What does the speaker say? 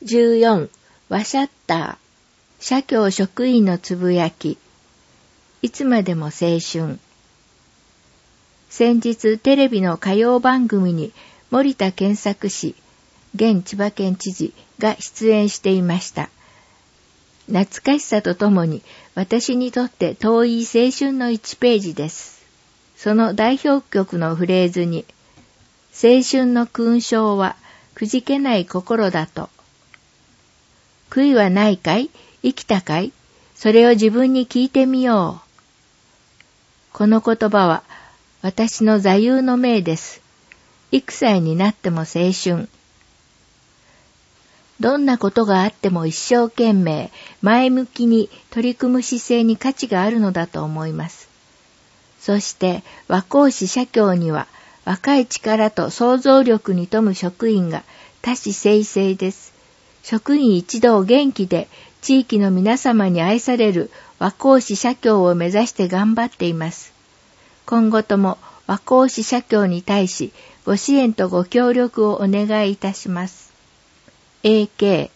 14ワシャッター社協職員のつぶやき。いつまでも青春。先日テレビの歌謡番組に森田健作氏、現千葉県知事が出演していました。懐かしさとともに私にとって遠い青春の1ページです。その代表曲のフレーズに、青春の勲章はくじけない心だと。悔いはないかい？生きたかい？それを自分に聞いてみよう。この言葉は私の座右の銘です。幾歳になっても青春。どんなことがあっても一生懸命、前向きに取り組む姿勢に価値があるのだと思います。そして和光市社協には若い力と想像力に富む職員が多士済々です。職員一同元気で地域の皆様に愛される和光市社協を目指して頑張っています。今後とも和光市社協に対しご支援とご協力をお願いいたします。AK